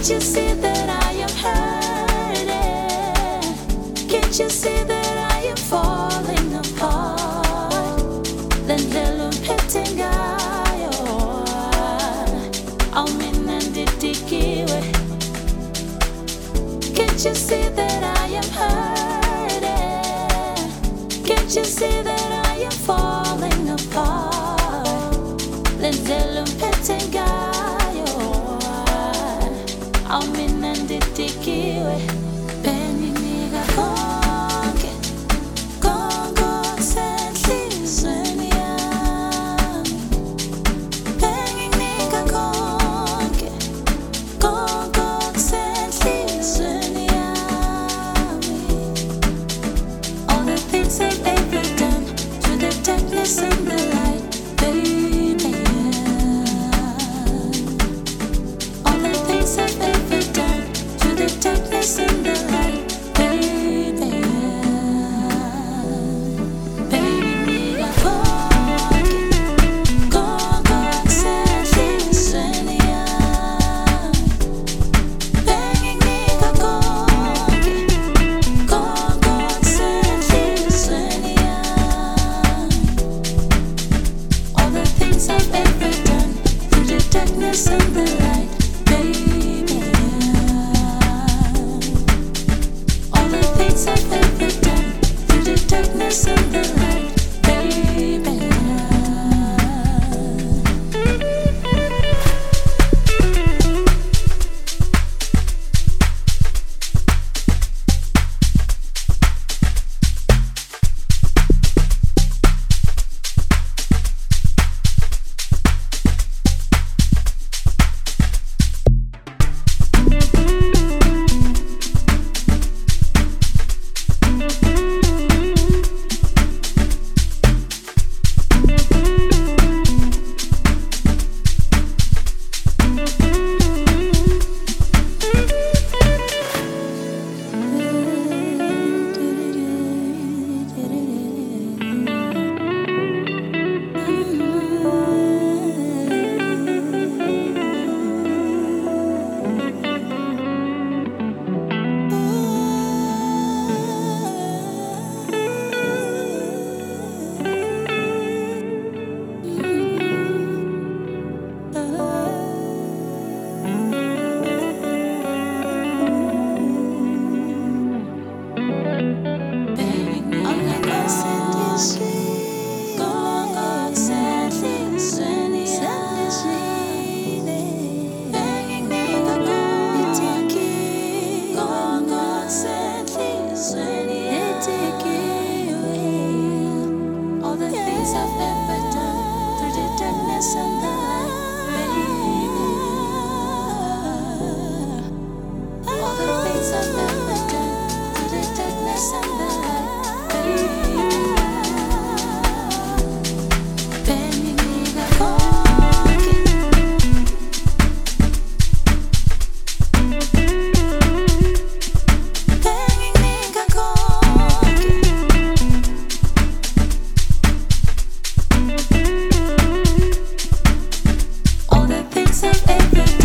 you see that I am hurting? Can't you see that I am falling apart? Then little petting guy, I'll mean and it. Can't you see that I am hurting? Can't you see that I am falling apart? Then little petting guy, I'll mean and it. Penny nigga konke, konke senhlizweni yami. Penny nigga konke, konke senhlizweni yami. All the things I've ever done, through the darkness and the light, baby. All the things I've ever done, through the darkness and the light, baby. Baby, nigga konke, konke senhlizweni yami. Baby, nigga konke, konke senhlizweni yami. All the things I've ever done, through the darkness and the light, baby. All the things I've ever done, through the darkness and the light, baby. All the things I've ever done, through the darkness and the light, baby. All the things I've ever done, through the darkness and the light, baby. Penny nigga konke, penny nigga konke. All the things I've ever done.